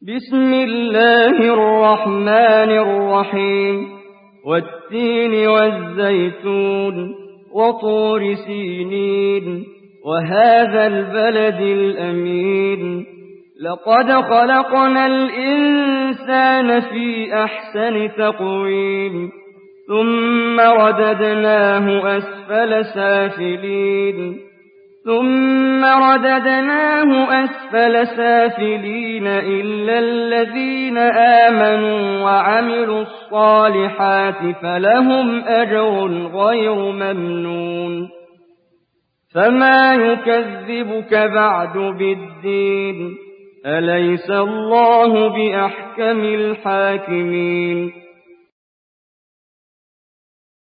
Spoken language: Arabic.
بسم الله الرحمن الرحيم والتين والزيتون وطور سينين وهذا البلد الأمين لقد خلقنا الإنسان في أحسن تقويم ثم رددناه أسفل سافلين إلا الذين آمنوا وعملوا الصالحات فلهم أجر غير ممنون فما يكذبك بعد بالدين أليس الله بأحكم الحاكمين